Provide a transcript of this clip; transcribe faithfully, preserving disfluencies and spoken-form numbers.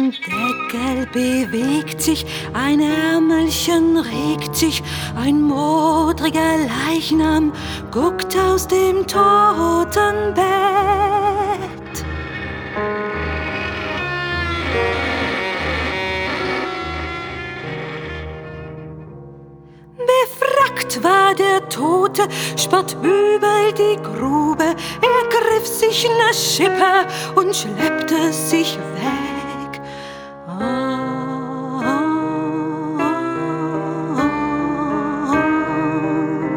Am Deckel bewegt sich, ein Ärmelchen regt sich, ein modriger Leichnam guckt aus dem Totenbett. Befrackt war der Tote, spannt über die Grube, er griff sich ne Schippe und schleppte sich weg.